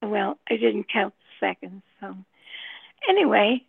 Well, I didn't count the seconds. So anyway,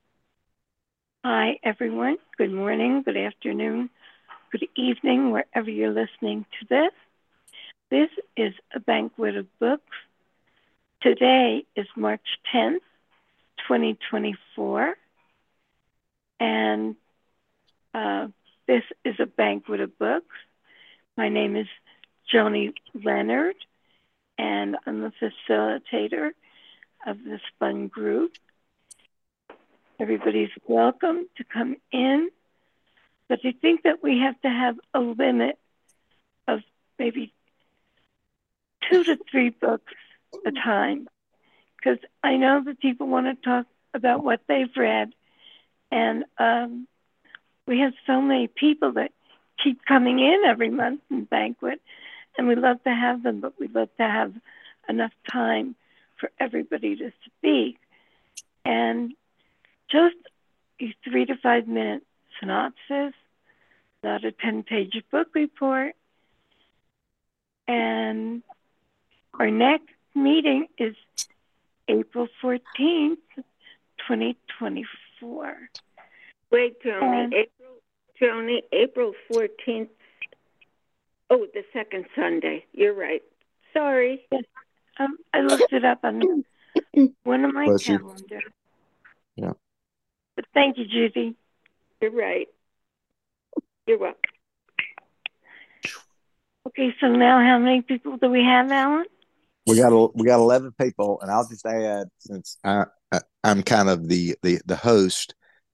hi everyone. Good morning, good afternoon, good evening, wherever you're listening to this. This is a banquet of books. Today is March 10th, 2024, and this is a banquet of books. My name is Joni Leonard, and I'm the facilitator of this fun group. Everybody's welcome to come in, but I think that we have to have a limit of maybe 2 to 3 books a time, because I know that people want to talk about what they've read, and we have so many people that keep coming in every month in banquet, and we love to have them, but we love to have enough time for everybody to speak. And just a 3 to 5 minute synopsis, not a 10-page book report. And our next meeting is April 14th, 2024. Wait, Joni, April 14th. Oh, the second Sunday. You're right. Sorry. Yes. I looked it up on one of my calendars. Yeah. But thank you, Judy. You're right. You're welcome. Okay, so now how many people do we have, Alan? We got 11 people, and I'll just add, since I'm kind of the host,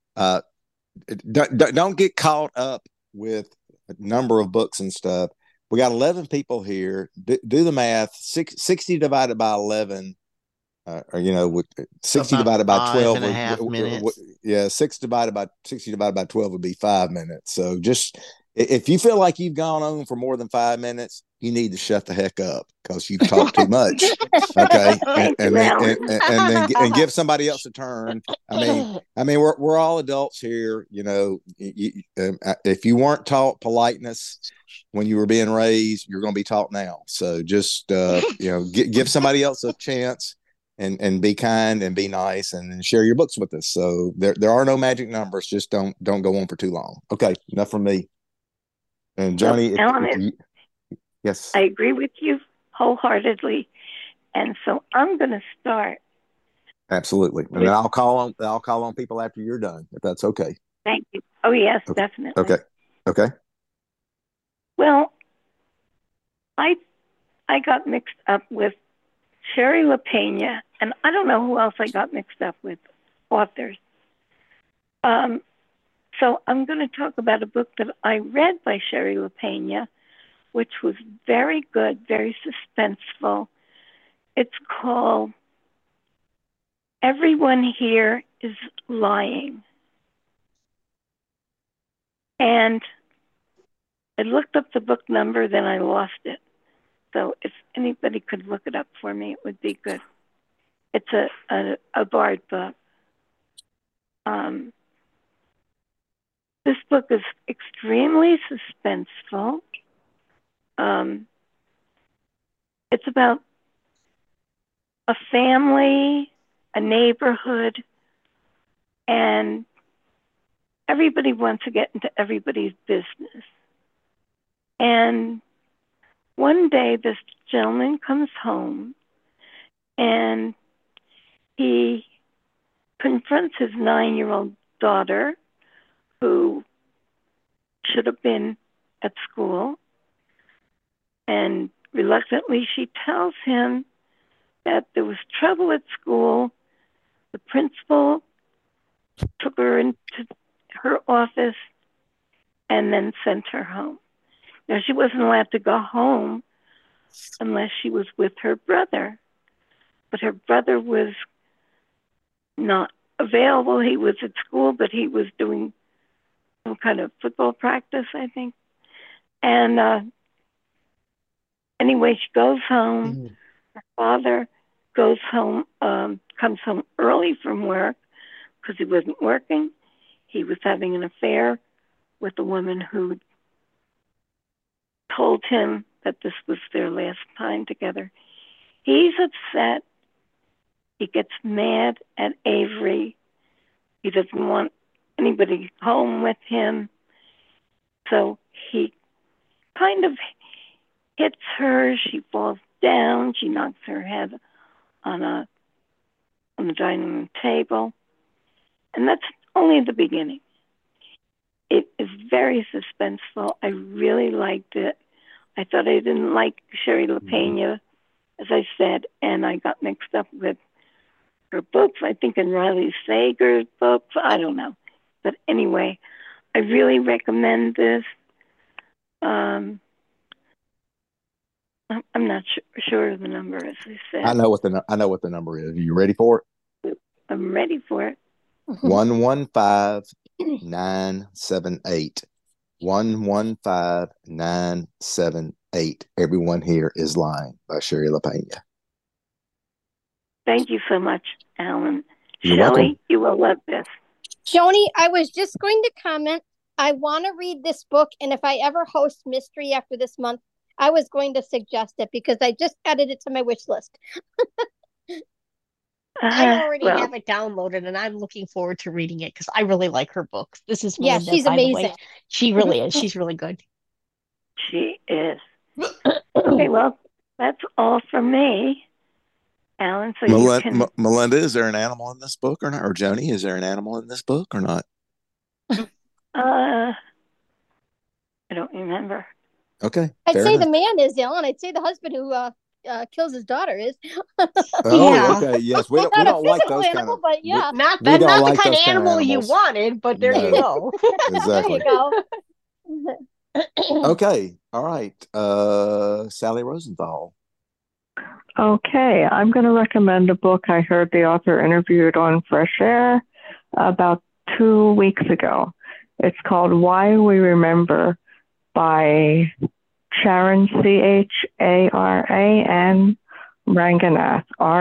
don't get caught up with a number of books and stuff. We got 11 people here. Do the math. 60 divided by 11, with 60 divided by 12 and a half minutes. 60 divided by 12 would be 5 minutes. So just, if you feel like you've gone on for more than 5 minutes, you need to shut the heck up, because you've talked too much. Okay, and give somebody else a turn. I mean, we're all adults here. If you weren't taught politeness when you were being raised, you're going to be taught now. So just give somebody else a chance. And be kind and be nice and share your books with us. So there are no magic numbers. Just don't go on for too long. Okay, enough from me. And Joni, yes, I agree with you wholeheartedly, and so I'm going to start. Absolutely, and then I'll call on people after you're done, if that's okay. Thank you. Oh yes, okay. Definitely. Okay. Well, I got mixed up with Shari LaPena, and I don't know who else I got mixed up with, authors. So I'm going to talk about a book that I read by Shari LaPena, which was very good, very suspenseful. It's called Everyone Here is Lying. And I looked up the book number, then I lost it. So if anybody could look it up for me, it would be good. It's a Bard book. This book is extremely suspenseful. It's about a family, a neighborhood, and everybody wants to get into everybody's business. And one day, this gentleman comes home and he confronts his 9-year-old daughter, who should have been at school. And reluctantly, she tells him that there was trouble at school. The principal took her into her office and then sent her home. Now, she wasn't allowed to go home unless she was with her brother. But her brother was not available. He was at school, but he was doing some kind of football practice, I think. And anyway, she goes home. Mm-hmm. Her father goes home, comes home early from work because he wasn't working. He was having an affair with a woman who told him that this was their last time together. He's upset. He gets mad at Avery. He doesn't want anybody home with him. So he kind of hits her. She falls down. She knocks her head on the dining room table. And that's only the beginning. It is very suspenseful. I really liked it. I thought I didn't like Sherry LaPena, as I said, and I got mixed up with her books, I think in Riley Sager's books. I don't know. But anyway, I really recommend this. I'm not sure of the number, as I said. I know what the number is. Are you ready for it? I'm ready for it. 115978. 115978. Everyone Here is Lying by Sherry LaPena. Thank you so much, Alan. You're Shelley, welcome. you will love this. Joni, I was just going to comment. I want to read this book, and if I ever host mystery after this month, I was going to suggest it because I just added it to my wish list. I already have it downloaded, and I'm looking forward to reading it because I really like her books. This is Melinda, yeah, she's by amazing. the way. She really is. She's really good. She is. Okay, well, that's all from me, Alan. So you can. Melinda, is there an animal in this book or not? Or Joni, is there an animal in this book or not? I don't remember. Okay. I'd say enough. the man is, Alan. I'd say the husband who kills his daughter is. Oh, Yeah. okay. Yes, we Not don't a like physical those animal, but yeah. Not we don't the like kind of those kind of animal you animals. wanted, but there you go. Exactly. There you go. Okay. All right. Sally Rosenthal. Okay, I'm going to recommend a book I heard the author interviewed on Fresh Air about 2 weeks ago. It's called Why We Remember by Charan, Charan Ranganath,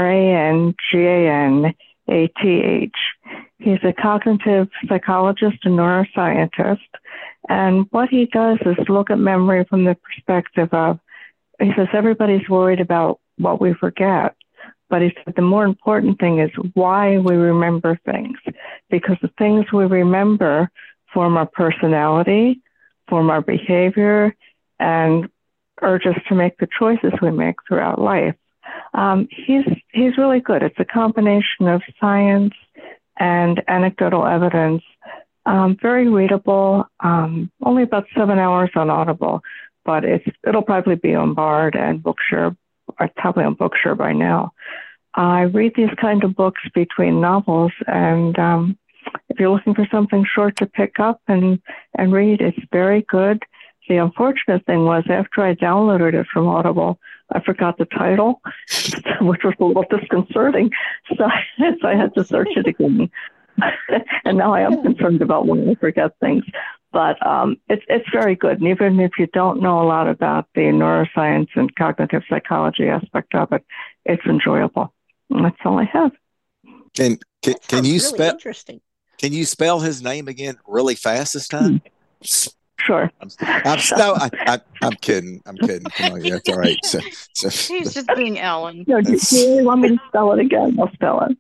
Ranganath. He's a cognitive psychologist and neuroscientist, and what he does is look at memory from the perspective of, he says everybody's worried about what we forget, but he said the more important thing is why we remember things, because the things we remember form our personality, form our behavior, and urge us to make the choices we make throughout life. He's really good. It's a combination of science and anecdotal evidence. Very readable. Only about 7 hours on Audible, but it'll probably be on Bard and Bookshare, or probably on Bookshare by now. I read these kind of books between novels, and if you're looking for something short to pick up and read, it's very good. The unfortunate thing was after I downloaded it from Audible, I forgot the title, which was a little disconcerting. So I had to search it again. And now I am concerned about when I forget things. But it's very good. And even if you don't know a lot about the neuroscience and cognitive psychology aspect of it, it's enjoyable. And that's all I have. Can you really spell? Interesting. Can you spell his name again really fast this time? Sure. I'm kidding. I'm kidding. Come on, yeah, it's all right. So He's just being Alan. No, do you really want me to spell it again? I'll spell it.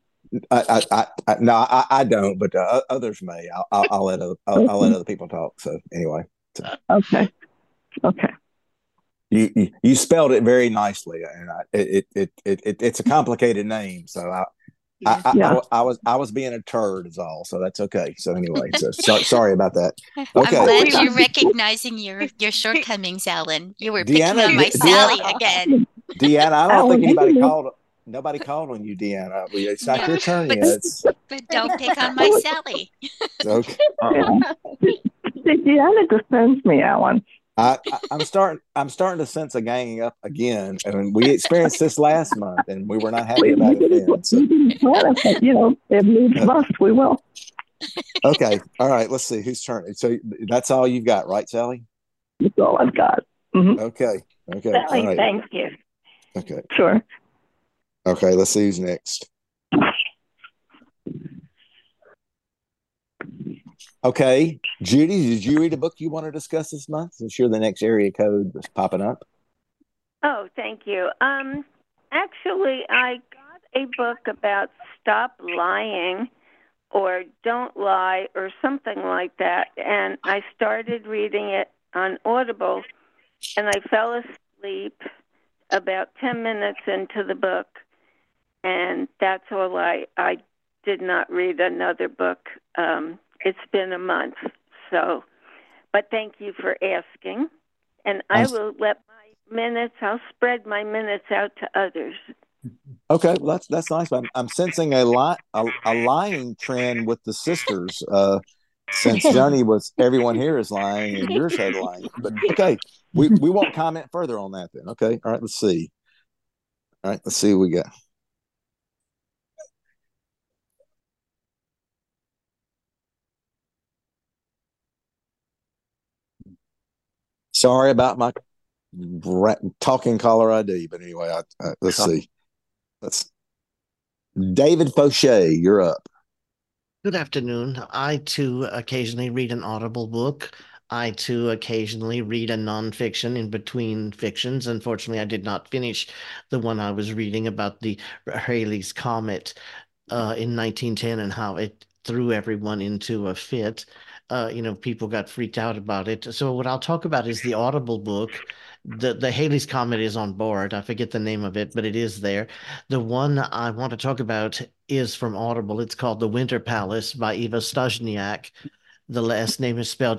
I don't, but others may. I'll let other people talk. So anyway, Okay. You spelled it very nicely, and it's a complicated name. So I was being a turd is all. So that's okay. So anyway, sorry about that. Okay. I'm glad you're recognizing your shortcomings, Alan. You were picking on my Sally again. Deanna, I don't think nobody called on you, Deanna. It's not your turn yet. But don't pick on my Sally. Okay. Deanna defends me, Alan. I'm starting to sense a ganging up again, and we experienced this last month, and we were not happy about it then. So. If needs must, we will. Okay, all right. Let's see whose turn. So that's all you've got, right, Sally? That's all I've got. Mm-hmm. Okay. Sally, right. thank you. Okay. Sure. Okay. Let's see who's next. Okay, Judy, did you read a book you want to discuss this month? Since you're the next area code that's popping up. Oh, thank you. Actually, I got a book about stop lying or don't lie or something like that. And I started reading it on Audible, and I fell asleep about 10 minutes into the book. And that's all I did not read another book. It's been a month. So, but thank you for asking. And I will let I'll spread my minutes out to others. Okay, well, that's nice. I'm sensing a lying trend with the sisters. Since Johnny everyone here is lying and yours had lying. But okay, we won't comment further on that then. Okay, all right. Let's see. All right, let's see what we got. Sorry about my talking caller ID, but anyway, let's see. David Fauché, you're up. Good afternoon. I too occasionally read an Audible book. I too occasionally read a nonfiction in between fictions. Unfortunately, I did not finish the one I was reading about the Halley's Comet in 1910 and how it threw everyone into a fit. People got freaked out about it. So what I'll talk about is the Audible book. The Halley's Comet is on board. I forget the name of it, but it is there. The one I want to talk about is from Audible. It's called The Winter Palace by Eva Staszniak. The last name is spelled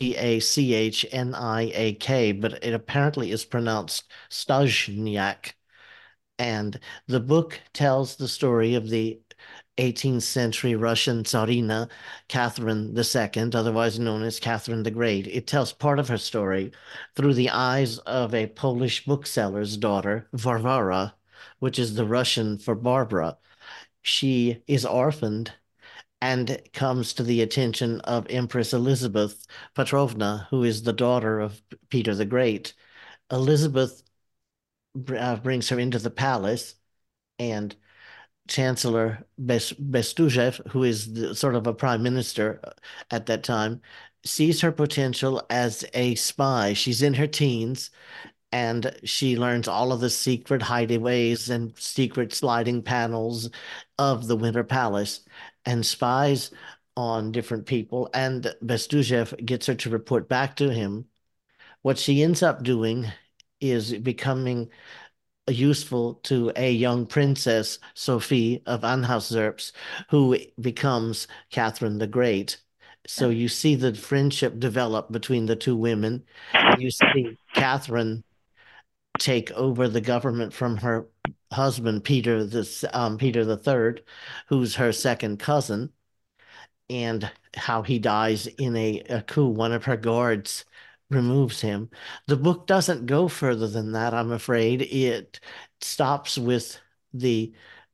Stachniak, but it apparently is pronounced Staszniak. And the book tells the story of the 18th century Russian Tsarina, Catherine II, otherwise known as Catherine the Great. It tells part of her story through the eyes of a Polish bookseller's daughter, Varvara, which is the Russian for Barbara. She is orphaned and comes to the attention of Empress Elizabeth Petrovna, who is the daughter of Peter the Great. Elizabeth brings her into the palace, and Chancellor Bestuzhev, who is sort of a prime minister at that time, sees her potential as a spy. She's in her teens, and she learns all of the secret hideaways and secret sliding panels of the Winter Palace and spies on different people. And Bestuzhev gets her to report back to him. What she ends up doing is becoming useful to a young princess, Sophie of Anhalt-Zerbst, who becomes Catherine the Great. So you see the friendship develop between the two women. You see Catherine take over the government from her husband, Peter the Third, who's her second cousin, and how he dies in a coup. One of her guards removes him. The book doesn't go further than that, I'm afraid. It stops with the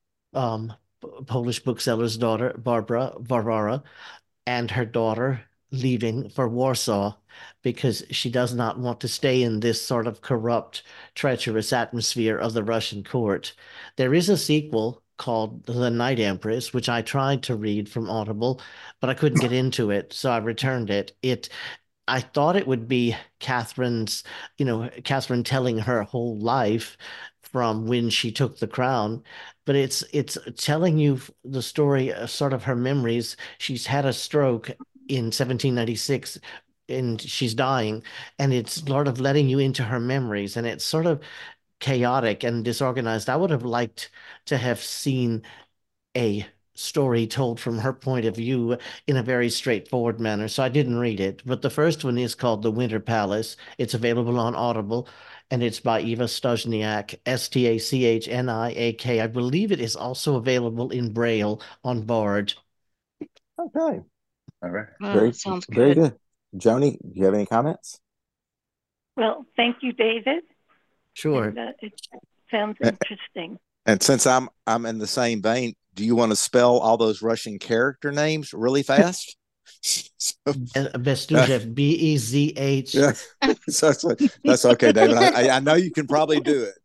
Polish bookseller's daughter, Varvara, and her daughter leaving for Warsaw because she does not want to stay in this sort of corrupt, treacherous atmosphere of the Russian court. There is a sequel called The Night Empress, which I tried to read from Audible, but I couldn't get into it, so I returned it. I thought it would be Catherine telling her whole life from when she took the crown, but it's telling you the story, sort of her memories. She's had a stroke in 1796 and she's dying, and it's sort of letting you into her memories, and it's sort of chaotic and disorganized. I would have liked to have seen a story told from her point of view in a very straightforward manner, so I didn't read it. But the first one is called The Winter Palace. It's available on Audible, and it's by Eva Staszniak, Stachniak. I believe it is also available in Braille on Bard. Okay. All right. Sounds good. Very good. Joni, do you have any comments? Well, thank you, David. Sure. And, it sounds interesting. And since I'm in the same vein, do you want to spell all those Russian character names really fast? Bestuzhev, Bezh. Yeah, that's okay, David. I know you can probably do it,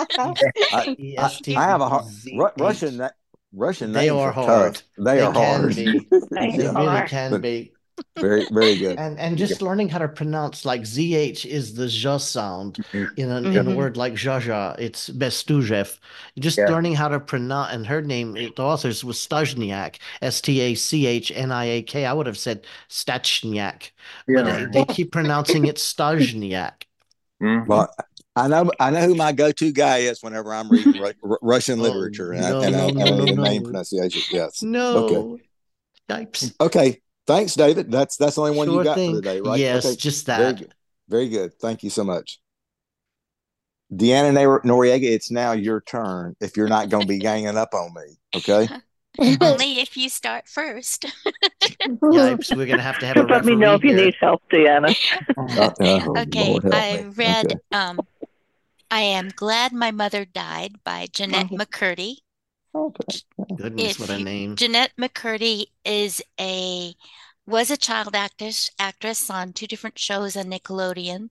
but I have a hard Russian. Russian They names are are hard. tough. They are hard. They really can be. Very, very good. And just learning how to pronounce, like ZH is the zh sound in a Mhm. word like Jaja, it's Bestujev. Just Yeah. learning how to pronounce, and her name, the author's was Stachniak, Stachniak. I would have said Stachniak, but they keep pronouncing it Stachniak. Well, I know who my go-to guy is whenever I'm reading Russian Oh, literature, and no, I no, no, know no, the name no. pronunciation. Yes. Okay. No. Yipes. Okay. Thanks, David. That's the only one you Sure got for thing. today, right? Yes, Okay. just Very that. good. Very good. Thank you so much. Deanna Noriega, it's now your turn if you're not going to be ganging up on me. Okay. Only if you start first. Yipes, we're going to have a Just let me know referee if you here. need help, Deanna. Oh, Okay, Lord help I me. read Okay. I Am Glad My Mother Died by Jeanette McCurdy. Okay. Goodness, what a name. Jeanette McCurdy was a child actress on 2 different shows on Nickelodeon.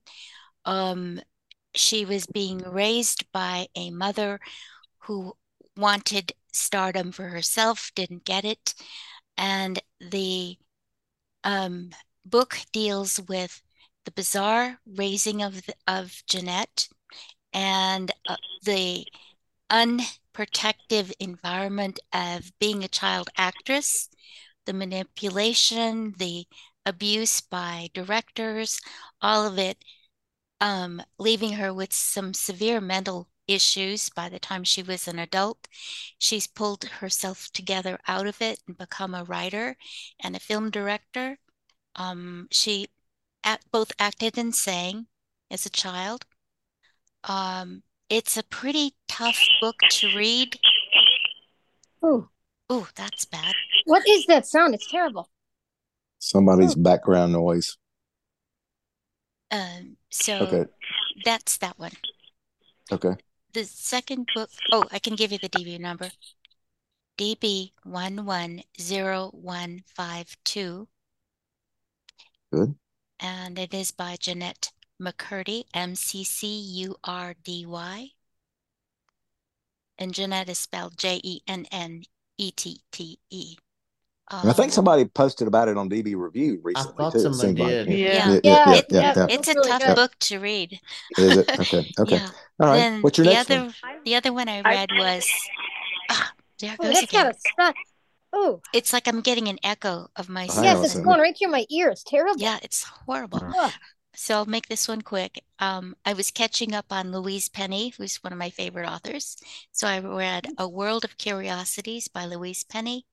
She was being raised by a mother who wanted stardom for herself, didn't get it. And the book deals with the bizarre raising of Jeanette and the unprotective environment of being a child actress, the manipulation, the abuse by directors, all of it, leaving her with some severe mental issues by the time she was an adult. She's pulled herself together out of it and become a writer and a film director. She both acted and sang as a child. It's a pretty tough book to read. Ooh, Oh, that's bad. what is that sound? It's terrible. Somebody's background noise. So Okay. that's that one. Okay. The second book, oh, I can give you the DB number. DB110152. Good. And it is by Jeanette McCurdy, MCCURDY. And Jeanette is spelled JENNETTE. And I think somebody posted about it on DB Review recently thought too. It someone seemed like. did. Yeah. It's a really tough good. book to read. Is it? Okay. Okay. Yeah. All right. Then What's your next one? the other one I read was there it Oh, goes that's again. gotta suck. Oh, It's like I'm getting an echo of Hang myself. on yes, a it's second. going right through my ear. It's terrible. Yeah, it's horrible. Ugh. So I'll make this one quick. I was catching up on Louise Penny, who's one of my favorite authors. So I read A World of Curiosities by Louise Penny,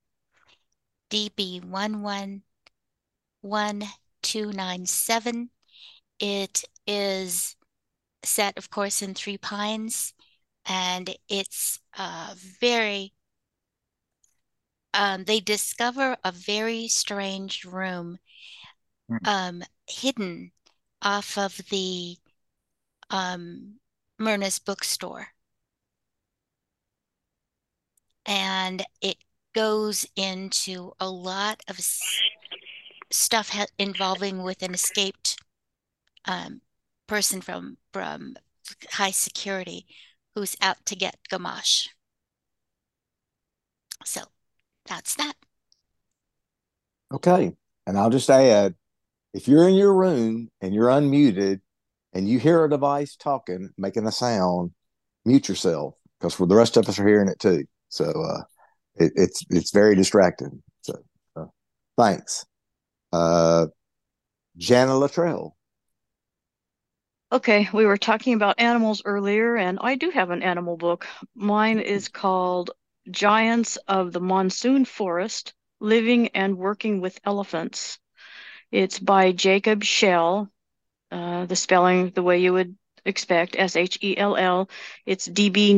DB111297. It is set, of course, in Three Pines, and it's they discover a very strange room hidden off of the Myrna's bookstore. And it goes into a lot of stuff involving with an escaped person from high security who's out to get Gamache. So that's that. Okay. And I'll just add, if you're in your room and you're unmuted and you hear a device talking, making a sound, mute yourself because the rest of us are hearing it too. So it's very distracting. So thanks. Jana Luttrell. Okay, we were talking about animals earlier, and I do have an animal book. Mine is called Giants of the Monsoon Forest, Living and Working with Elephants. It's by Jacob Schell, the spelling the way you would expect, Shell. It's DB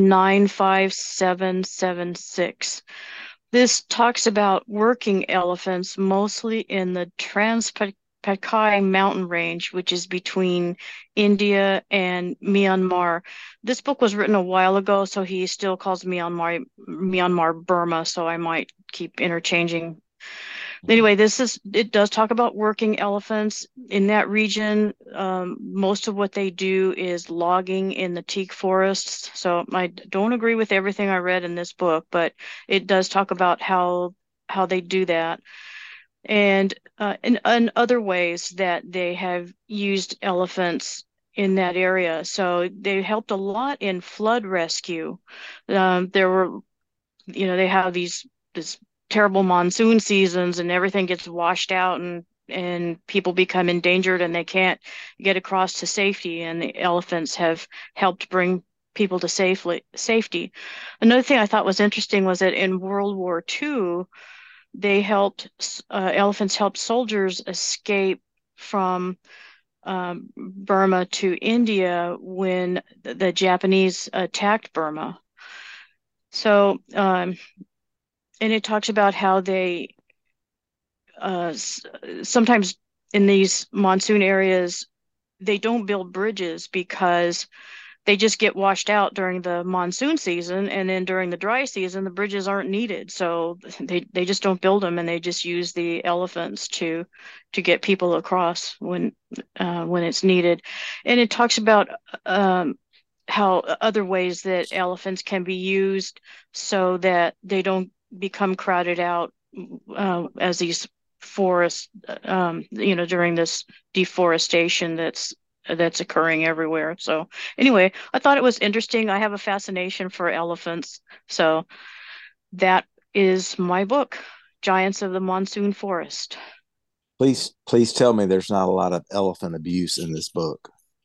95776. This talks about working elephants mostly in the Patkai mountain range, which is between India and Myanmar. This book was written a while ago, so he still calls Myanmar Burma, so I might keep interchanging. Anyway, it does talk about working elephants in that region. Most of what they do is logging in the teak forests. So I don't agree with everything I read in this book, but it does talk about how they do that. and other ways that they have used elephants in that area. So they helped a lot in flood rescue. There were, they have this terrible monsoon seasons and everything gets washed out and people become endangered and they can't get across to safety. And the elephants have helped bring people to safety. Another thing I thought was interesting was that in World War II, elephants helped soldiers escape from Burma to India when the Japanese attacked Burma. So, and it talks about how they sometimes in these monsoon areas, they don't build bridges because they just get washed out during the monsoon season, and then during the dry season the bridges aren't needed, so they just don't build them, and they just use the elephants to get people across when it's needed. And it talks about how other ways that elephants can be used so that they don't become crowded out as these forests during this deforestation that's occurring everywhere. So anyway, I thought it was interesting. I have a fascination for elephants. So that is my book, Giants of the Monsoon Forest. Please tell me there's not a lot of elephant abuse in this book.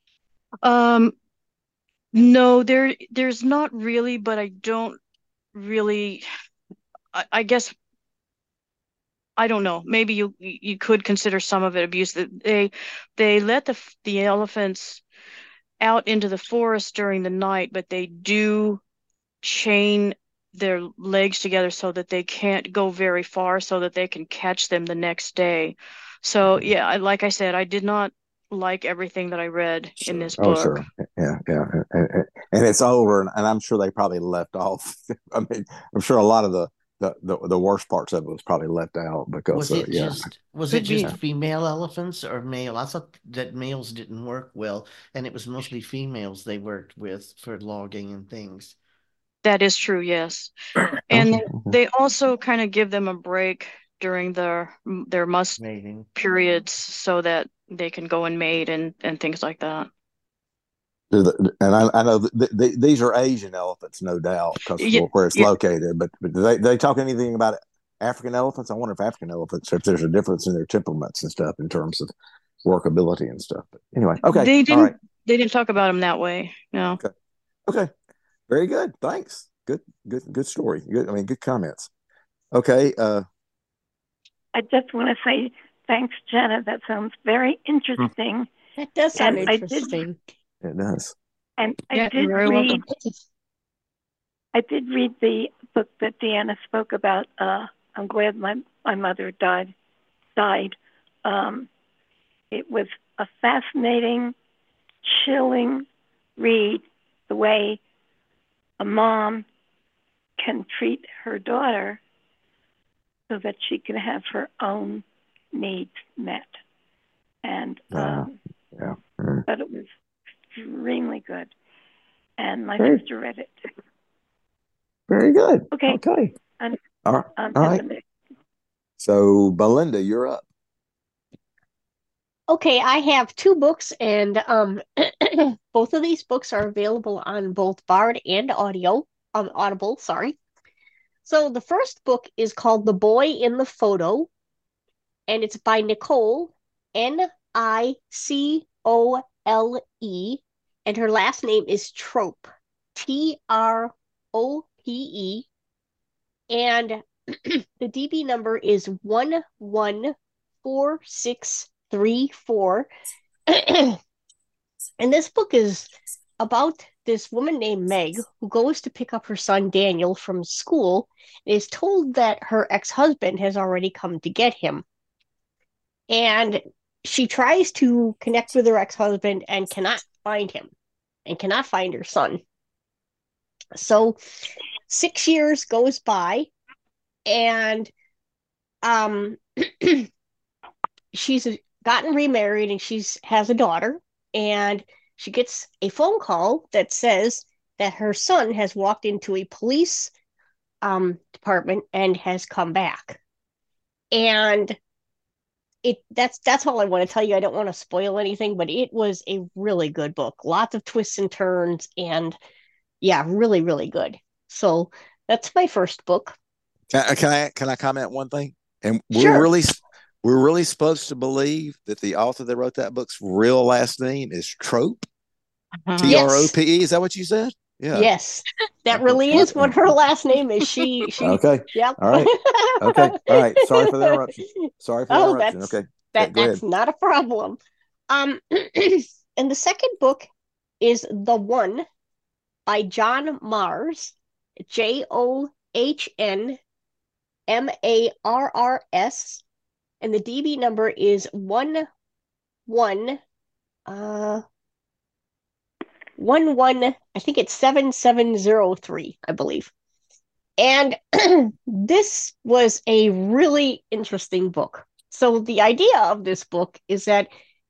No, there's not really, but I don't really, I guess, I don't know. Maybe you could consider some of it abuse. They let the elephants out into the forest during the night, but they do chain their legs together so that they can't go very far so that they can catch them the next day. So yeah, like I said, I did not like everything that I read in this Oh, book. sure. Yeah, yeah. And it's older, and I'm sure they probably left off. I mean, I'm sure a lot of the worst parts of it was probably left out because Was Could it be. just female elephants or male? I thought that males didn't work well, and it was mostly females they worked with for logging and things. That is true, yes. And they also kind of give them a break during their must Mating. periods so that they can go and mate and things like that. And I know these are Asian elephants, no doubt, because Yeah, where it's yeah, located. But do they talk anything about African elephants? I wonder if African elephants, if there's a difference in their temperaments and stuff in terms of workability and stuff. But anyway, okay, they all right, didn't talk about them that way. No. okay, very good. Thanks. Good story. Good. I mean, good comments. Okay. I just want to say thanks, Jenna. That sounds very interesting. That does sound And I did, interesting. It does. and Yeah, you're very welcome. I did read the book that Deanna spoke about. I'm glad my mother died. It was a fascinating, chilling read. The way a mom can treat her daughter so that she can have her own needs met. And Yeah. but it was extremely good. And my Very- sister read it. Very good. Okay. Okay. On All right. to All the right. next. So, Belinda, you're up. Okay, I have two books, and both of these books are available on both Bard and Audible, sorry. So the first book is called The Boy in the Photo, and it's by Nicole, Nicole, and her last name is Trope, Trope. And the DB number is 114634. And this book is about this woman named Meg who goes to pick up her son Daniel from school and is told that her ex-husband has already come to get him. And she tries to connect with her ex-husband and cannot find him and cannot find her son. So 6 years goes by, and she's gotten remarried, and has a daughter, and she gets a phone call that says that her son has walked into a police department and has come back. And that's all I want to tell you. I don't want to spoil anything, but it was a really good book. Lots of twists and turns, and yeah, really, really good. So that's my first book. Can I comment one thing? And Sure. we're really supposed to believe that the author that wrote that book's real last name is Trope. Trope. Is that what you said? Yeah. Yes, that really is what her last name is. She. Okay. Yep. All right. Okay. All right. Sorry for the interruption. Okay. That's not a problem. And the second book is The One by John Marrs, JohnMarrs, and the DB number is 11 I think it's 7703, I believe. And this was a really interesting book. So the idea of this book is that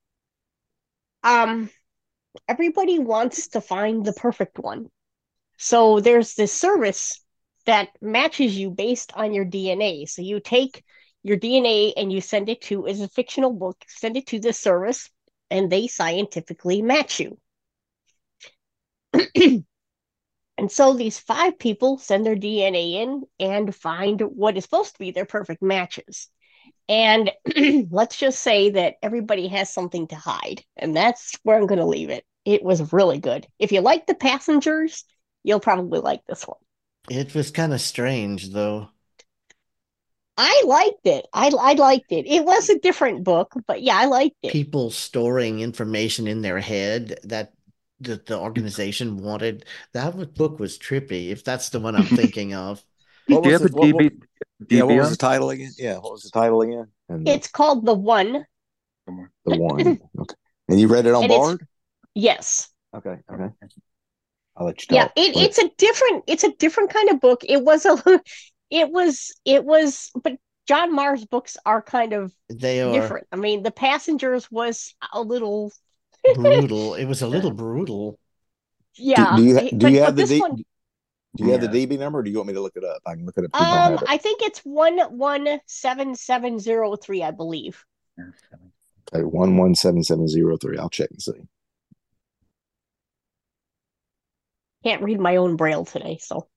everybody wants to find the perfect one. So there's this service that matches you based on your DNA. So you take your DNA and you send it to, as a fictional book, send it to this service, and they scientifically match you. And so these 5 people send their DNA in and find what is supposed to be their perfect matches. And let's just say that everybody has something to hide. And that's where I'm going to leave it. It was really good. If you like The Passengers, you'll probably like this one. It was kind of strange, though. I liked it. I liked it. It was a different book, but yeah, I liked it. People storing information in their head that the organization wanted. That book was trippy, if that's the one I'm thinking of. What Do you was have the, a DB? what was on? the title again? Yeah, what was the title again? And It's called The One. The One. Okay. And you read it on And it's- Bard? Yes. Okay. I'll let you Yeah, talk. it's a different kind of book. But John Marr's books are kind of They are different. I mean, The Passengers was a little brutal. It was a little brutal. yeah. Do you have the this one? Do you have the DB number, or do you want me to look it up? I can look it up if you don't have it. I think it's 117703, I believe. Okay, 117703. I'll check and see. Can't read my own braille today, so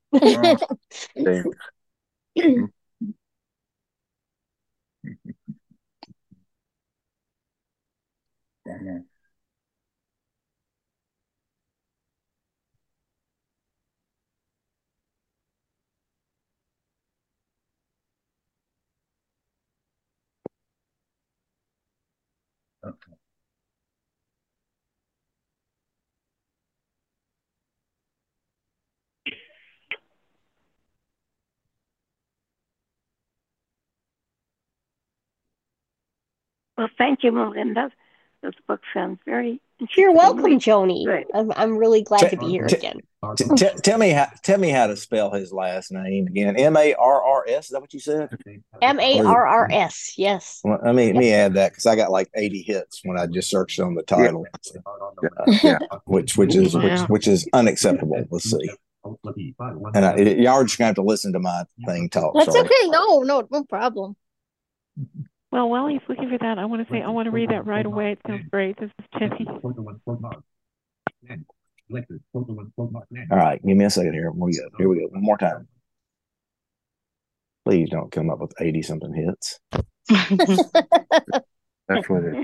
Well, thank you, Melinda. This book sounds very interesting. you're welcome, Joni. Good. I'm really glad to be here again. Tell me how to spell his last name again. Marrs. Is that what you said? Marrs. Yes. Well, let me add that, because I got like 80 hits when I just searched on the title. Which is unacceptable. Let's see. And y'all are just gonna have to listen to my thing talk. That's Sorry. okay. No problem. Well, while he's looking for that, I want to say I want to read that right away. It sounds great. This is Jenny. All right, give me a second here. Here we go. One more time. Please don't come up with 80 something hits. That's what it is.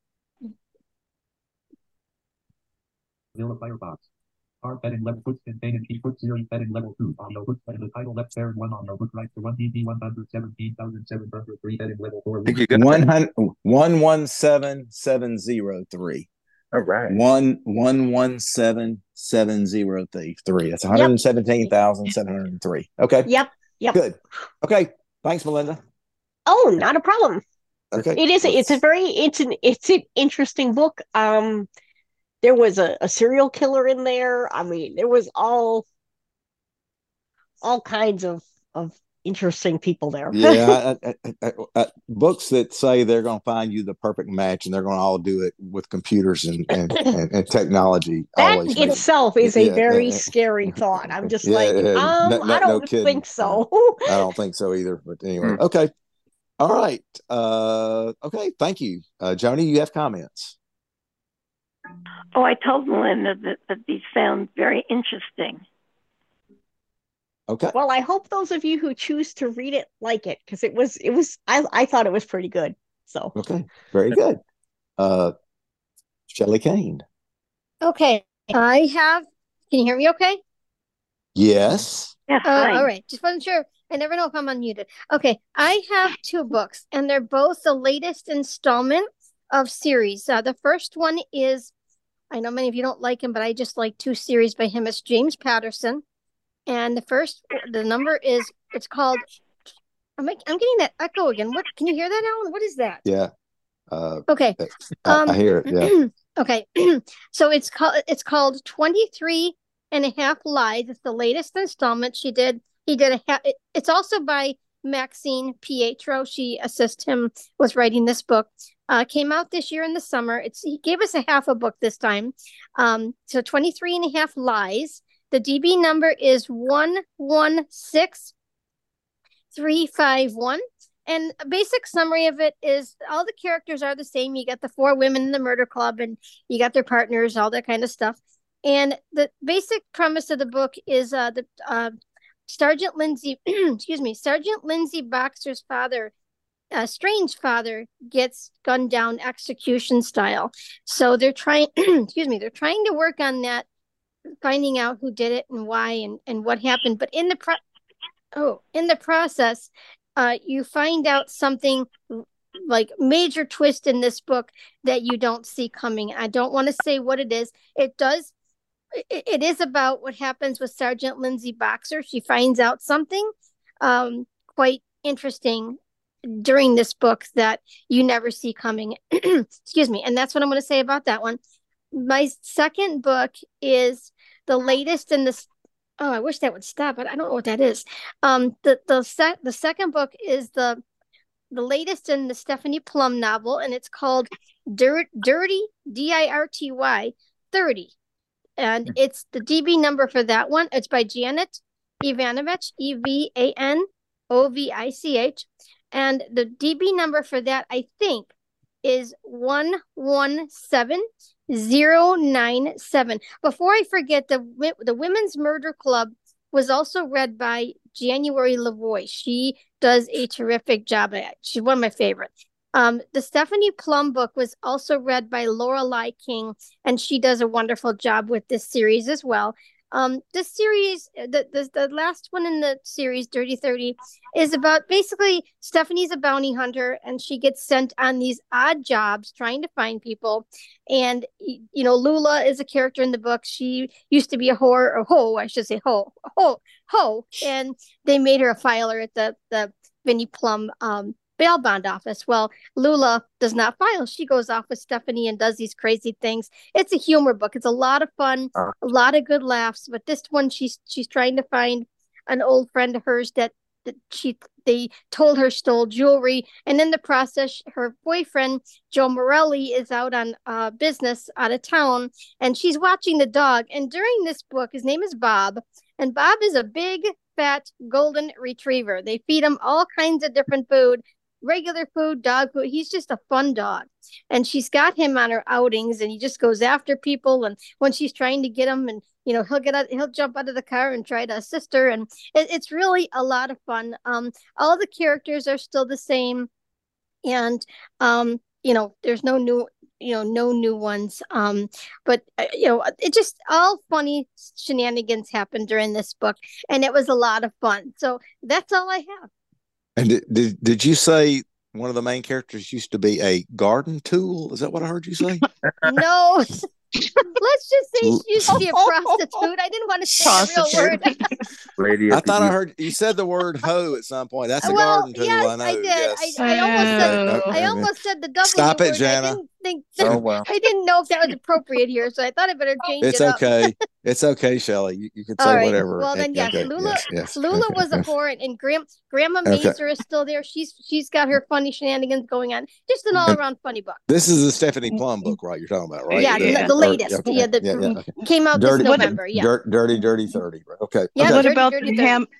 Firebox. Our bed in level puts contain and key put series bed in level 2. On the book side, the title left parent 1 on the book right to 1 DB 117,703 bed in level 4. Think you got that? 117703. All right. 117703. That's 117,703. Okay. Yep. Good. Okay. Thanks, Melinda. Oh, not a problem. Okay. It is. It's an interesting book. There was a serial killer in there. I mean, there was all kinds of interesting people there. Yeah, books that say they're going to find you the perfect match, and they're going to all do it with computers and technology. That itself is a very scary thought. I'm just I don't think so. I don't think so either. But anyway, okay. All right. Okay. Thank you. Joni, you have comments. Oh, I told Melinda that these sound very interesting. Okay. Well, I hope those of you who choose to read it like it, because I thought it was pretty good. So Okay. Very good. Shelley Kane. Okay, I have. Can you hear me? Okay. Yes. Yeah, fine. All right. Just wasn't sure. I never know if I'm unmuted. Okay, I have two books, and they're both the latest installment of series. The first one is, I know many of you don't like him, but I just like two series by him. It's James Patterson, and the number is, it's called. I'm getting that echo again. What, can you hear that, Alan? What is that? Yeah. Okay. I hear it. Yeah. Okay. So it's called 23 and a Half Lies. It's the latest installment. He did it's also by Maxine Pietro. She assists him with writing this book. Came out this year in the summer. He gave us a half a book this time. So 23 and a Half Lies. The DB number is 116351. And a basic summary of it is all the characters are the same. You got the four women in the murder club, and you got their partners, all that kind of stuff. And the basic premise of the book is Sergeant Lindsay, Sergeant Lindsay Boxer's father, strange father, gets gunned down execution style. So they're trying, they're trying to work on that, finding out who did it and why and what happened. But in the process, you find out something like major twist in this book that you don't see coming. I don't want to say what it is. It is about what happens with Sergeant Lindsay Boxer. She finds out something quite interesting during this book that you never see coming. Excuse me. And that's what I'm going to say about that one. My second book is the latest in this. Oh, I wish that would stop, but I don't know what that is. The second book is the latest in the Stephanie Plum novel, and it's called Dirty, DIRTY 30. And it's the DB number for that one. It's by Janet Evanovich, EVANOVICH. And the DB number for that, I think, is 117097. Before I forget, the Women's Murder Club was also read by January Lavoie. She does a terrific job at it. She's one of my favorites. The Stephanie Plum book was also read by Lorelei King, and she does a wonderful job with this series as well. This series, the last one in the series, Dirty 30, is about basically Stephanie's a bounty hunter, and she gets sent on these odd jobs trying to find people. And, Lula is a character in the book. She used to be a hoe, and they made her a filer at the Vinnie Plum bail bond office. Well, Lula does not file. She goes off with Stephanie and does these crazy things. It's a humor book. It's a lot of fun, a lot of good laughs. But this one, she's trying to find an old friend of hers that they told her stole jewelry, and in the process, her boyfriend Joe Morelli is out on business out of town, and she's watching the dog. And during this book, his name is Bob, and Bob is a big, fat golden retriever. They feed him all kinds of different food. Regular food, dog food. He's just a fun dog. And she's got him on her outings, and he just goes after people. And when she's trying to get him, and he'll jump out of the car and try to assist her. And it's really a lot of fun. All the characters are still the same, and there's no new ones. But it just all funny shenanigans happened during this book, and it was a lot of fun. So that's all I have. And did you say one of the main characters used to be a garden tool? Is that what I heard you say? No. Let's just say she used to be a prostitute. I didn't want to say the real word. Lady I thought I heard you said the word hoe at some point. That's a garden tool. Yes, I know. I did. Yes. I almost said the W Stop it, word. Jana. I didn't know if that was appropriate here, so I thought I better change it up. It's okay. It's okay, Shelley. You can say whatever. Well, then, yes. Okay. Lula Yes. Lula was a whore, and Grandma Mazer is still there. She's got her funny shenanigans going on. Just an all-around funny book. This is the Stephanie Plum book, right? You're talking about, right? Yeah, the latest. Came out this November. Dirty 30. Right? Okay. Yeah. Okay. What about the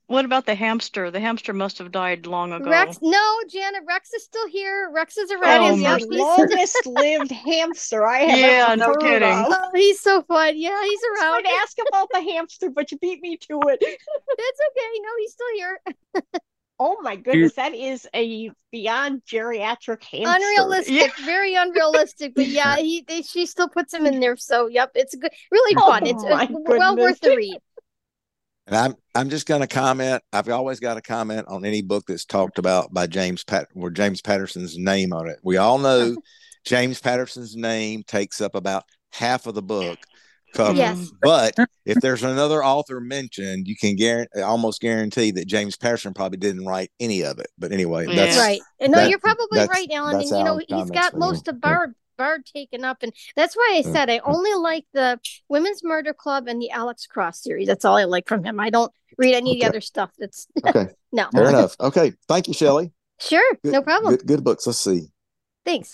What about the hamster? The hamster must have died long ago. Rex, no, Janet, Rex is still here. Rex is That around. is Yep, the he's longest lived hamster I have Yeah, ever no heard kidding. of. oh, he's so fun. Yeah, he's I was around. going to ask about the hamster, but you beat me to it. That's okay. No, he's still here. Oh my goodness, that is a beyond geriatric hamster. Unrealistic, very unrealistic. But yeah, she still puts him in there. So yep, it's good, really fun. Oh It's my well worth the goodness. read. And I'm just going to comment. I've always got to comment on any book that's talked about by where James Patterson's name on it. We all know James Patterson's name takes up about half of the book cover. Yes. But if there's another author mentioned, you can almost guarantee that James Patterson probably didn't write any of it. But anyway, that's right. And no, you're probably right, Alan. that's And you know, Alan's he's comments got for most me. of Bard taken up, and that's why I said I only like the Women's Murder Club and the Alex Cross series. That's all I like from him. I don't read any of the other stuff. That's Okay. no. Fair enough. Okay. Thank you, Shelley. Sure, no problem. Good books. Let's see. Thanks.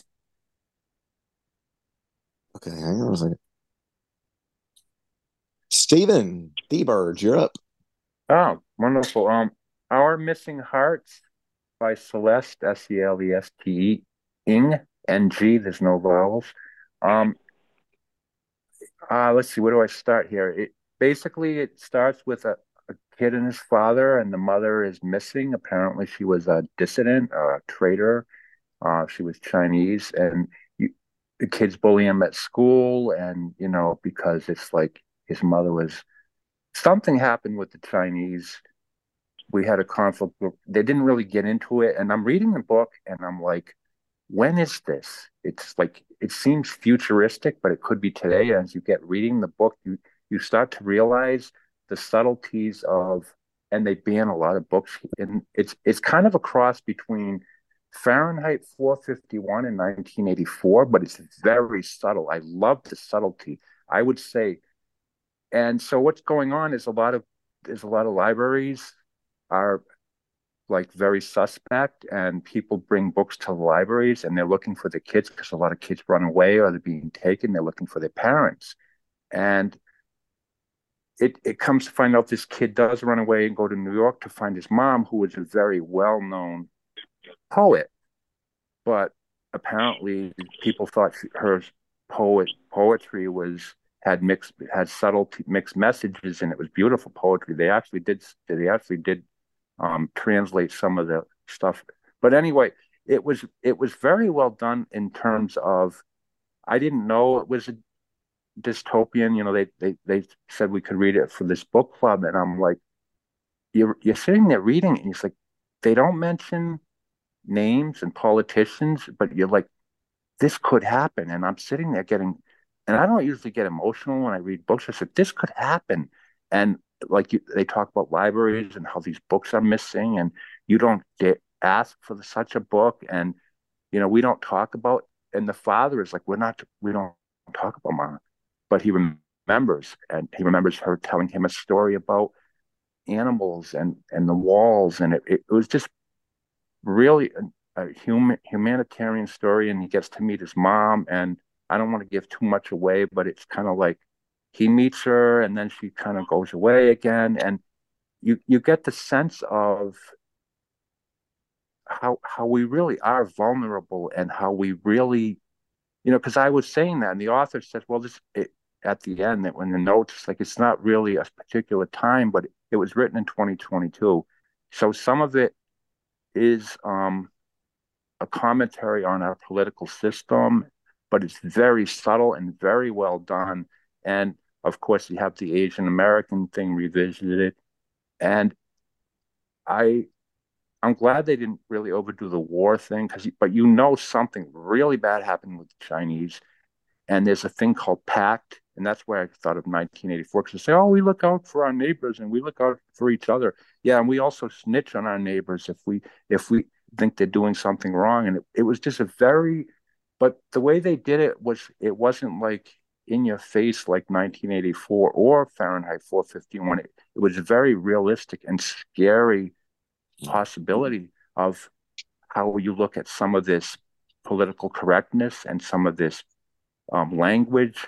Okay, hang on a second. Stephen D-Bird, you're up. Oh, wonderful. Our Missing Hearts by Celeste, Celeste, Ing, Ng, there's no vowels. Let's see, where do I start here? It starts with a kid and his father, and the mother is missing. Apparently, she was a dissident, a traitor. She was Chinese, and the kids bully him at school, and because it's like his mother was something happened with the Chinese. We had a conflict. They didn't really get into it, and I'm reading the book, and I'm like, when is this? It's like it seems futuristic, but it could be today. As you get reading the book, you start to realize the subtleties of, and they ban a lot of books, and it's kind of a cross between Fahrenheit 451 and 1984, but it's very subtle. I love the subtlety, I would say. And so what's going on is there's a lot of libraries are like very suspect, and people bring books to the libraries and they're looking for the kids because a lot of kids run away or they're being taken. They're looking for their parents. And it comes to find out this kid does run away and go to New York to find his mom, who is a very well-known poet. But apparently people thought her poetry had subtlety, mixed messages, and it was beautiful poetry. They actually did translate some of the stuff. But anyway, it was very well done in terms of, I didn't know it was a dystopian. They said we could read it for this book club, and I'm like, you're sitting there reading it, and it's like they don't mention names and politicians, but you're like, this could happen. And I'm sitting there and I don't usually get emotional when I read books. I said, this could happen. And they talk about libraries and how these books are missing, and you don't ask for such a book, and we don't talk about. And the father is like, we don't talk about mom, but he remembers, and he remembers her telling him a story about animals and the walls, and it was just really a humanitarian story. And he gets to meet his mom, and I don't want to give too much away, but it's kind of like he meets her and then she kind of goes away again, and you get the sense of how we really are vulnerable, and how we really, because I was saying that, and the author says, well, at the end, that when the notes, like, it's not really a particular time, but it was written in 2022, so some of it is a commentary on our political system, but it's very subtle and very well done. And of course, you have the Asian American thing revisited, and I'm glad they didn't really overdo the war thing, but something really bad happened with the Chinese, and there's a thing called pact, and that's why I thought of 1984, because they say, oh, we look out for our neighbors and we look out for each other. Yeah, and we also snitch on our neighbors if we think they're doing something wrong. And it was just but the way they did it wasn't like in your face like 1984 or Fahrenheit 451. It was very realistic and scary possibility of how you look at some of this political correctness and some of this language,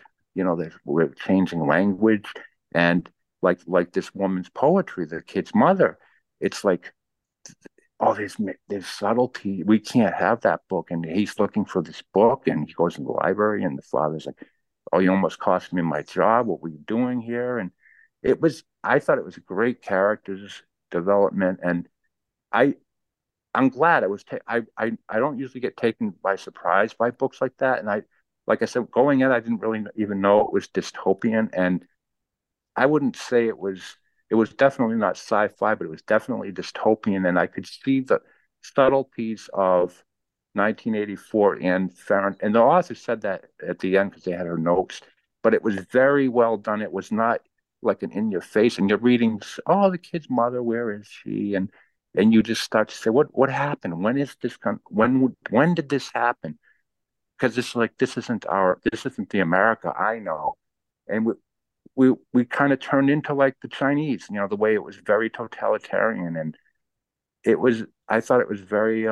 we're changing language, and like this woman's poetry, the kid's mother, it's like, oh, there's subtlety. We can't have that book. And he's looking for this book, and he goes in the library, and the father's like, oh, you almost cost me my job. What were you doing here? And I thought it was a great characters development. And I'm glad I was, I don't usually get taken by surprise by books like that. And like I said, going in, I didn't really even know it was dystopian. And I wouldn't say it was definitely not sci-fi, but it was definitely dystopian. And I could see the subtleties of 1984 and Fahrenheit. And the author said that at the end because they had her notes, but it was very well done. It was not like an in your face, and you're reading, oh, the kid's mother, where is she? And you just start to say, what happened? When is this? When did this happen? Because it's like, this isn't the America I know. And we kind of turned into like the Chinese, the way it was very totalitarian. And I thought it was very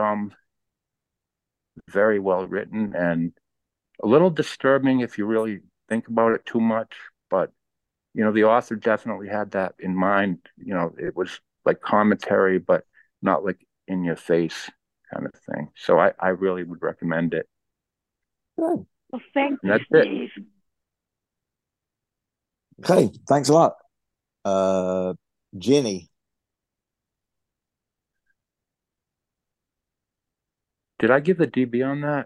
very well written, and a little disturbing if you really think about it too much. But the author definitely had that in mind. It was like commentary, but not like in your face kind of thing. So I really would recommend it. Good. Well, thank And you, that's it. Steve. Okay, thanks a lot. Jenny. Did I give the DB on that?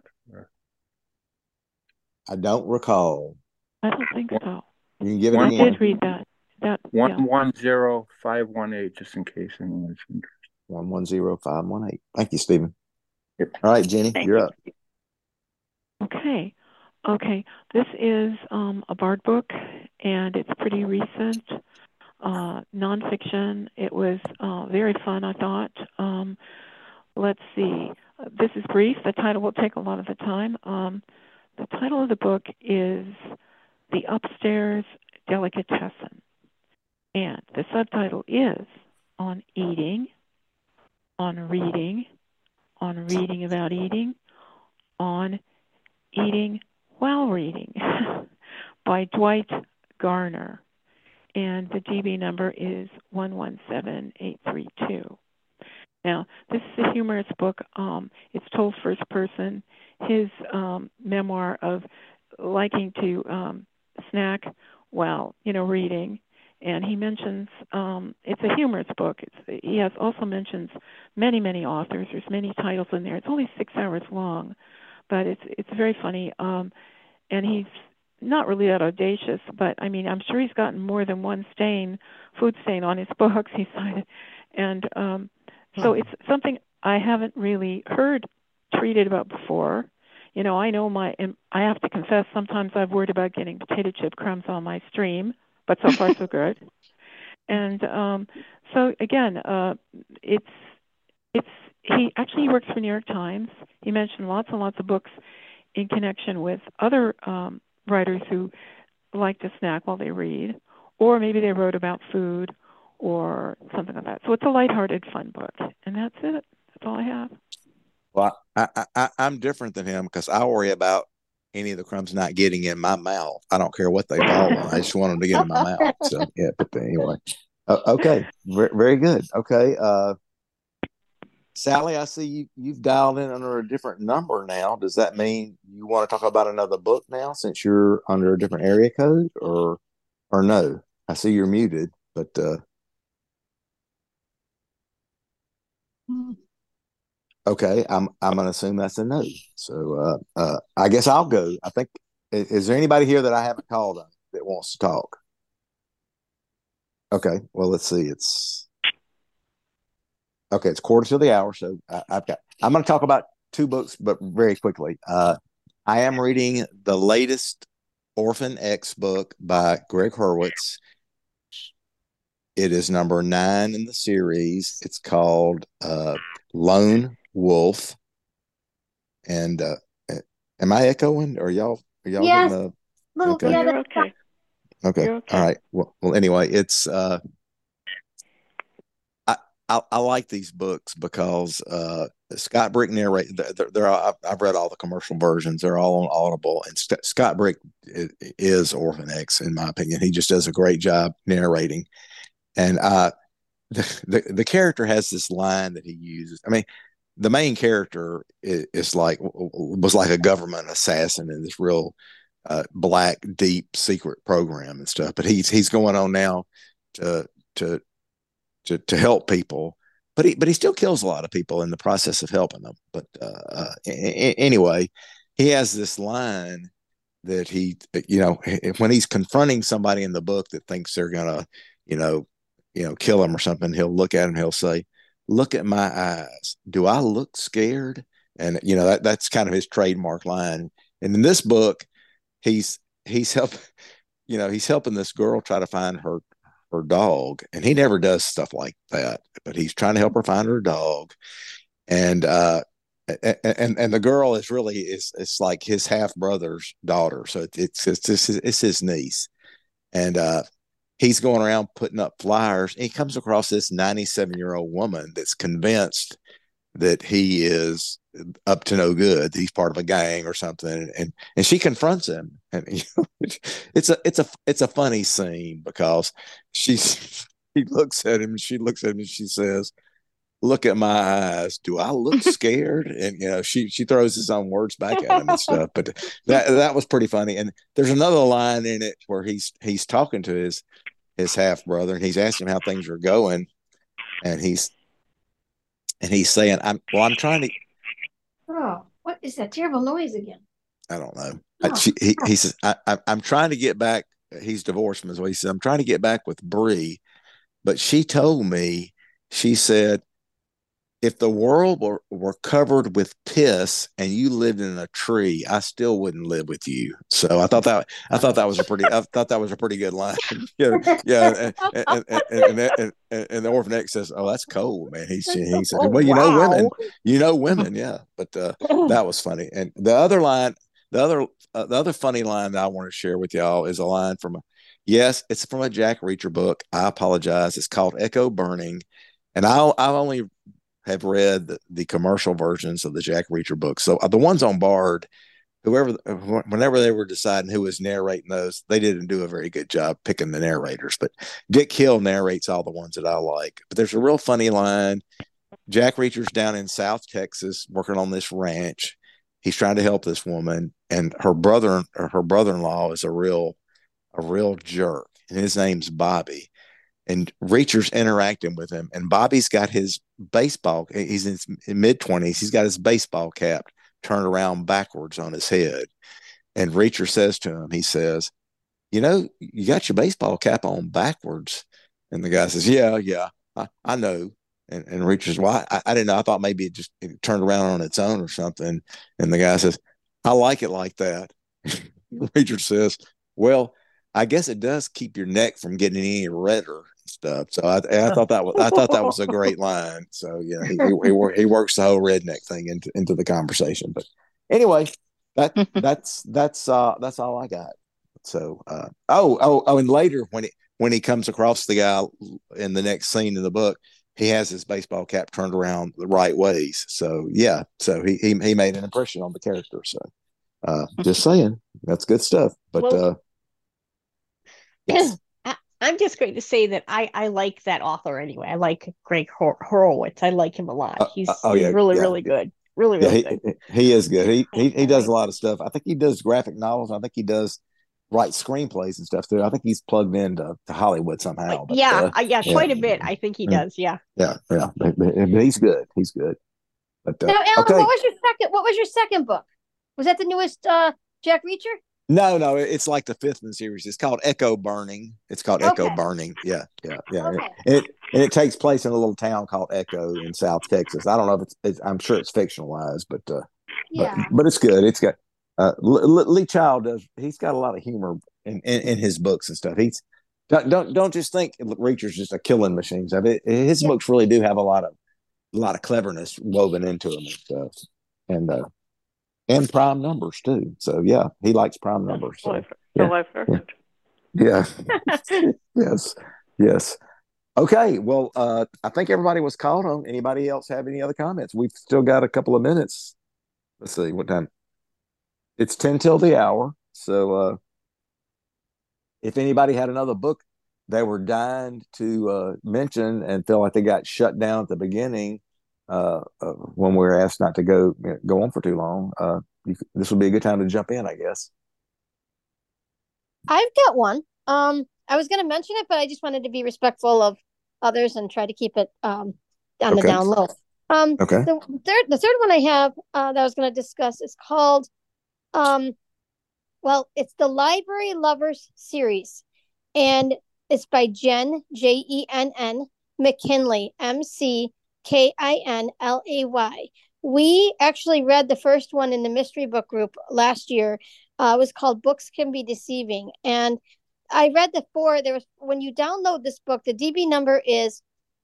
I don't recall. I don't think so. You can give it I again. did read that. Yeah. 110518, just in case anyone is interested. 110518. Thank you, Stephen. Yep. All right, Jenny, you're up. Okay. This is a Bard book, and it's pretty recent, nonfiction. It was very fun, I thought. Let's see. This is brief. The title will take a lot of the time. The title of the book is The Upstairs Delicatessen. And the subtitle is On Eating, on Reading about eating, on Eating While Reading by Dwight Garner. And the DB number is 117832. Now, this is a humorous book. It's told first person. His memoir of liking to snack while, reading. And he mentions, it's a humorous book. He also mentions many, many authors. There's many titles in there. It's only 6 hours long, but it's very funny. And he's not really that audacious, but I'm sure he's gotten more than one food stain on his books he cited. And so it's something I haven't really heard treated about before. I know and I have to confess, sometimes I've worried about getting potato chip crumbs on my stream, but so far so good. And so again, he works for New York Times. He mentioned lots and lots of books in connection with other writers who like to snack while they read, or maybe they wrote about food or something like that. So it's a lighthearted, fun book, and that's it. That's all I have. Well, I'm different than him because I worry about any of the crumbs not getting in my mouth. I don't care what they fall on. I just want them to get in my mouth. So yeah, but anyway, okay, very good. Okay, Sally, I see you've dialed in under a different number now. Does that mean you want to talk about another book now since you're under a different area code, or no? I see you're muted, but okay, I'm gonna assume that's a no. So I guess I'll go. I think, is there anybody here that I haven't called on that wants to talk? Okay, well, let's see. It's 1:15, so I'm going to talk about 2 books, but very quickly. I am reading the latest Orphan X book by Greg Hurwitz. It is number 9 in the series. It's called Lone Wolf. And am I echoing? Or y'all Yes. getting Little okay. bit. You're okay. Okay. You're okay. All right. Well, anyway, it's I like these books because Scott Brick narrate. I've read all the commercial versions. They're all on Audible, and Scott Brick is Orphan X in my opinion. He just does a great job narrating, and the character has this line that he uses. I mean, the main character is like was like a government assassin in this real black deep secret program and stuff. But he's going on now to to to help people, but he still kills a lot of people in the process of helping them. But anyway, he has this line that he, when he's confronting somebody in the book that thinks they're gonna, you know, kill him or something, he'll look at him, he'll say, "Look at my eyes. Do I look scared?" And that's kind of his trademark line. And in this book, he's helping, he's helping this girl try to find her dog, and he never does stuff like that, but he's trying to help her find her dog. And and the girl is really it's like his half brother's daughter, so it's his niece. And he's going around putting up flyers, and he comes across this 97-year-old woman that's convinced that he is up to no good, he's part of a gang or something, and she confronts him. And it's a funny scene because he looks at him, and she looks at him, and she says, "Look at my eyes. Do I look scared?" And she throws his own words back at him and stuff. But that was pretty funny. And there's another line in it where he's talking to his half brother, and he's asking him how things are going, and he's saying, I'm trying to. Oh, what is that terrible noise again? I don't know. Oh. He says, I'm trying to get back. He's divorced from his wife. He says, "I'm trying to get back with Bree, but she told me," she said, "if the world were covered with piss and you lived in a tree, I still wouldn't live with you." So I thought that was a pretty good line. Yeah. And the orphan X says, "Oh, that's cold, man." He said, "Well, Wow. women, yeah." But that was funny. And the other funny line that I want to share with y'all is a line yes, it's from a Jack Reacher book. I apologize. It's called Echo Burning, and I've only have read the commercial versions of the Jack Reacher books. So the ones on Bard, whenever they were deciding who was narrating those, they didn't do a very good job picking the narrators. But Dick Hill narrates all the ones that I like. But there's a real funny line. Jack Reacher's down in South Texas working on this ranch. He's trying to help this woman, and her brother-in-law is a real jerk, and his name's Bobby. And Reacher's interacting with him, and Bobby's got his baseball. He's in his mid-20s. He's got his baseball cap turned around backwards on his head. And Reacher says to him, he says, "You got your baseball cap on backwards." And the guy says, "Yeah, I know." And Reacher's, "Well, I didn't know. I thought maybe it turned around on its own or something." And the guy says, "I like it like that." Reacher says, "Well, I guess it does keep your neck from getting any redder and stuff." So I thought that was a great line. So he works the whole redneck thing into the conversation. But anyway, that's all I got. So and later when he comes across the guy in the next scene in the book, he has his baseball cap turned around the right ways. So yeah, so he made an impression on the character. So just saying, that's good stuff. But Well, yes. I'm just going to say that I like that author anyway. I like Greg Horowitz. I like him a lot. He's yeah, really, yeah. really good. Really, Yeah, really good. he is good. He does a Right. lot of stuff. I think he does graphic novels. I think he does write screenplays and stuff too. I think he's plugged into Hollywood somehow. But Yeah, yeah, quite a bit. I think he does. Yeah. yeah. But he's good. He's good. But Now, Alan, okay. what was your second book? Was that the newest Jack Reacher? No, it's like the fifth in the series. It's called Echo Burning. It's called Echo Okay. Burning. Yeah. Okay. And it takes place in a little town called Echo in South Texas. I don't know if it's I'm sure it's fictionalized, but Yeah. but it's good. It's got Lee Child does. He's got a lot of humor in his books and stuff. He's don't just think Reacher's just a killing machine. I mean, his Yeah. books really do have a lot of cleverness woven into them and stuff, and prime numbers too. So yeah, he likes prime numbers. So So I've heard. yeah. Yes. Okay. Well, I think everybody was called on. Anybody else have any other comments? We've still got a couple of minutes. Let's see what time. It's 10 till the hour. So if anybody had another book they were dying to mention and feel like they got shut down at the beginning when we were asked not to go on for too long. This would be a good time to jump in, I guess. I've got one. I was going to mention it, but I just wanted to be respectful of others and try to keep it on the Okay. down low. Okay. The third one I have that I was going to discuss is called well, it's the Library Lovers series, and it's by Jenn Jenn McKinlay McKinlay. We actually read the first one in the mystery book group last year. It was called Books Can Be Deceiving, and I read the four. There was when you download this book, the DB number is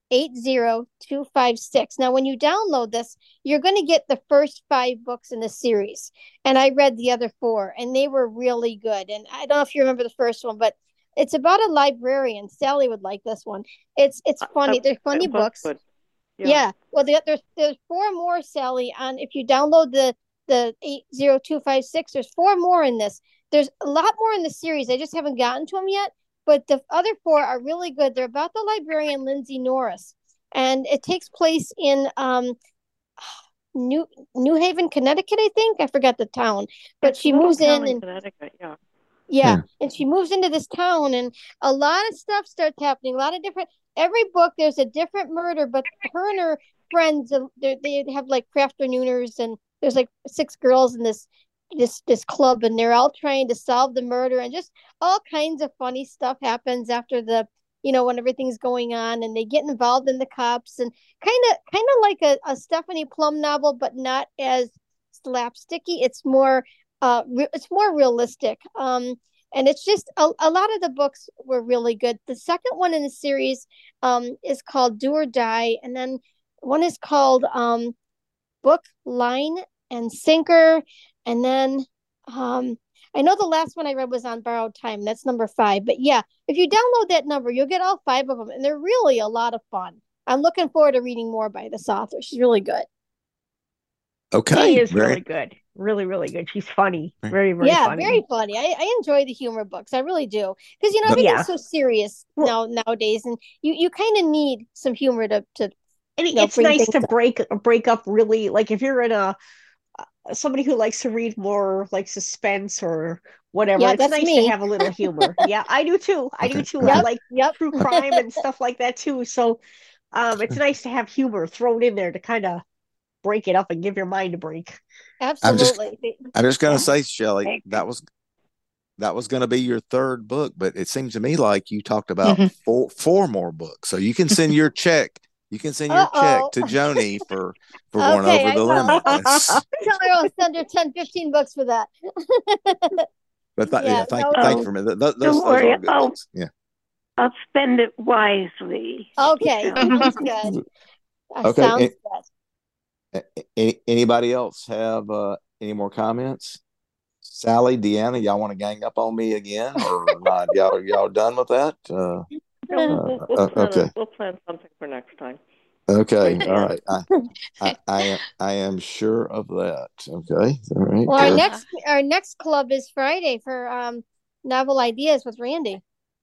80256. Now, when you download this, you're going to get the first 5 books in the series. And I read the other 4, and they were really good. And I don't know if you remember the first one, but it's about a librarian. Sally would like this one. It's funny. They're funny books. Good. Yeah. Well, there's 4 more, Sally. On if you download the 80256, there's 4 more in this. There's a lot more in the series. I just haven't gotten to them yet. But the other 4 are really good. They're about the librarian Lindsay Norris, and it takes place in New Haven, Connecticut. I think I forgot the town, but she moves in Connecticut. and she moves into this town, and a lot of stuff starts happening. A lot of different. Every book there's a different murder, but her and her friends they have like craft afternooners, and there's like 6 girls in this club, and they're all trying to solve the murder, and just all kinds of funny stuff happens after when everything's going on, and they get involved in the cops, and kind of like a Stephanie Plum novel, but not as slapsticky. It's more realistic. And it's just a lot of the books were really good. The second one in the series is called Do or Die, and then one is called Book, Line, and Sinker. And then I know the last one I read was On Borrowed Time. That's number 5. But yeah, if you download that number, you'll get all 5 of them. And they're really a lot of fun. I'm looking forward to reading more by this author. She's really good. Okay. She is really good. Really, really good. She's funny. Very, very funny. Very funny. I enjoy the humor books. I really do. Because, everything's so serious nowadays. And you kind of need some humor to and it's nice to break up really, like if you're in somebody who likes to read more like suspense or whatever. Yeah, it's that's nice me. to have a little humor. Yeah, I do too. I like true crime and stuff like that too. So it's nice to have humor thrown in there to kind of break it up and give your mind a break. Absolutely. I'm just going to say, Shelley, that was going to be your 3rd book, but it seems to me like you talked about 4 more books. So you can send your check. You can send your check to Joni for going over the limit. I'll send her 10, 15 bucks for that. But thank you for me. Those are good books. Yeah. I'll spend it wisely. Okay. That's good. Sounds good. Anybody else have any more comments? Sally, Deanna, y'all want to gang up on me again or not? Y'all done with that? Okay. We'll plan something for next time. Okay. All right. I am sure of that. Okay. All right. Well, our next club is Friday for novel ideas with Randy.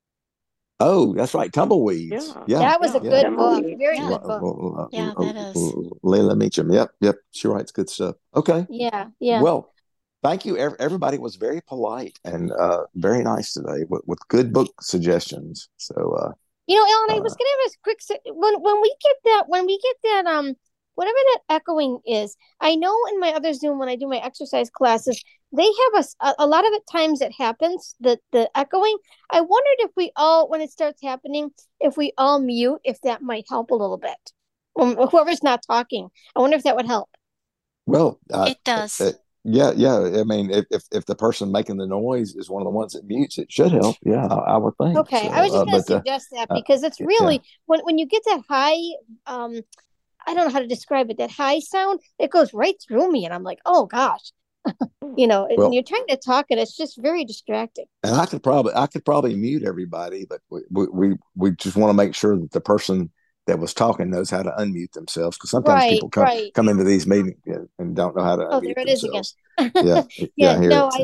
Oh, that's right. Tumbleweeds. Yeah. That was a good book. Very good book. Yeah, that is. Layla Meacham. Yep. She writes good stuff. Okay. Yeah. Well, thank you. Everybody was very polite and very nice today with good book suggestions. So, Ellen, I was going to have a quick when we get that whatever that echoing is. I know in my other Zoom when I do my exercise classes, they have a lot of the times it happens the echoing. I wondered if we all, when it starts happening, if we all mute, if that might help a little bit. Whoever's not talking, I wonder if that would help. Well, it does. Yeah. I mean, if the person making the noise is one of the ones that mutes, it should help. Yeah, I would think. Okay, so, I was just going to suggest that because it's really when you get that high, I don't know how to describe it. That high sound, it goes right through me, and I'm like, oh gosh, and you're trying to talk, and it's just very distracting. And I could probably mute everybody, but we just want to make sure that the person that was talking knows how to unmute themselves, because sometimes people come into these meetings and don't know how to unmute there it themselves. is again.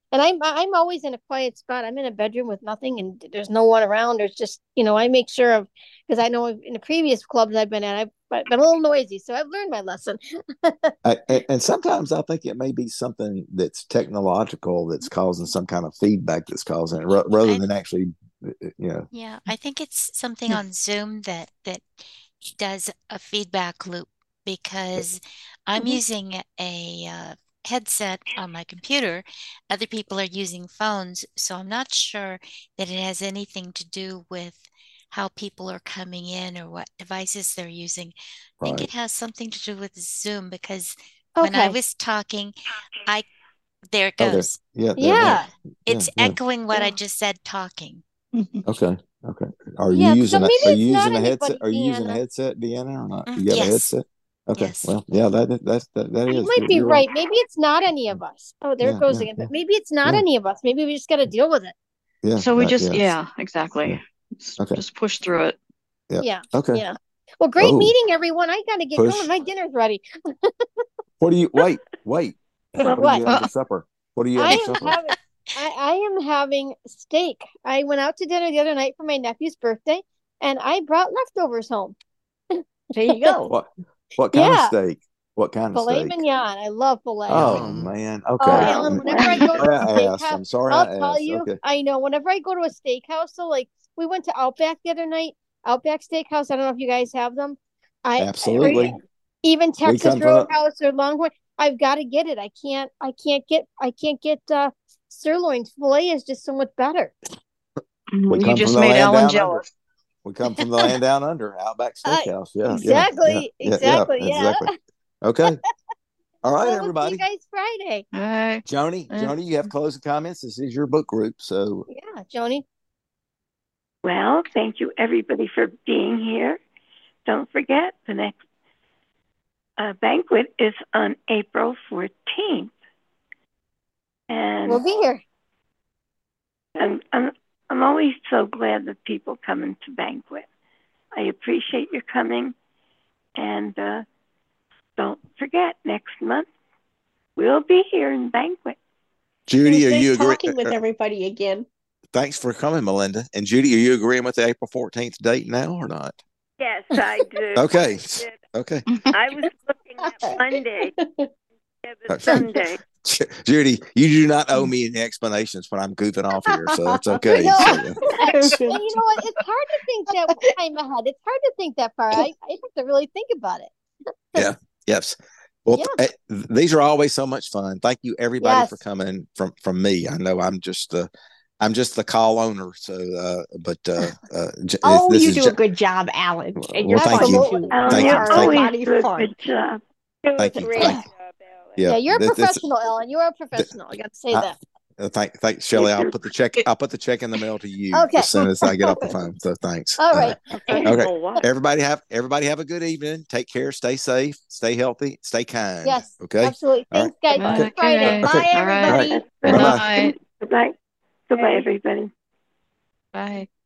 And I'm always in a quiet spot. I'm in a bedroom with nothing and there's no one around. There's just, I make sure of, because I know in the previous clubs I've been at, I've been a little noisy, so I've learned my lesson. And sometimes I think it may be something that's technological that's causing some kind of feedback that's causing it, rather than actually, Yeah, I think it's something on Zoom that does a feedback loop, because I'm using a headset on my computer. Other people are using phones, so I'm not sure that it has anything to do with how people are coming in or what devices they're using. I think it has something to do with Zoom, because when I was talking, there it goes. It's echoing what I just said talking. Okay. Are you using a headset? Are you using a headset, Deanna, or not? Do you have a headset? Okay. Yes. Well, yeah, that is. You might be right. Maybe it's not any of us. Oh, there it goes again. But maybe it's not any of us. Maybe we just got to deal with it. Yeah. So we just, exactly. Okay. Just push through it. Yeah. Okay. Yeah. Well, great meeting, everyone. I got to get going. My dinner's ready. What do you wait? What are you having for supper? What are you having for supper? I am having steak. I went out to dinner the other night for my nephew's birthday, and I brought leftovers home. There you go. What kind of steak? What kind of Filet steak? mignon. I love filet. Oh man. Okay. Oh, Alan, whenever I go to a steakhouse, I'm sorry. I'll tell you. Okay. I know. Whenever I go to a steakhouse, so like we went to Outback the other night. Outback Steakhouse. I don't know if you guys have them. Absolutely. Even Texas Roadhouse or Longhorn. I've got to get it. I can't get sirloin. Filet is just so much better. You just made Alan jealous. We come from the land down under, Outback Steakhouse. Exactly. Okay. All right, everybody. We'll see you guys Friday. All right. Joni, you have closing comments. This is your book group, so yeah, Joni. Well, thank you everybody for being here. Don't forget, the next banquet is on April 14th. And we'll be here. I'm always so glad that people come into banquet. I appreciate your coming. And don't forget, next month we'll be here in banquet. Judy, are you talking with everybody again? Thanks for coming, Melinda. And Judy, are you agreeing with the April 14th date now or not? Yes, I do. Okay. I was looking at Monday. Sunday. Judy, you do not owe me any explanations when I'm goofing off here, so it's okay. No. And you know what? It's hard to think that time ahead. It's hard to think that far. I have to really think about it. Yeah. Yes. Well, these are always so much fun. Thank you, everybody, for coming from me. I know I'm just the call owner. So, you do a good job, Alan. And you're thank you. Thank you. Good job. Thank you. Yeah, you're a professional, Ellen. You are a professional. I got to say that. Thanks, Shelley. I'll put the check in the mail to you as soon as I get off the phone. So thanks. All right. Okay. Everybody have a good evening. Take care. Stay safe. Stay healthy. Stay kind. Yes. Okay. Absolutely. Thanks, guys. Okay. Friday. Bye, everybody. Good night. Goodbye, everybody. Bye.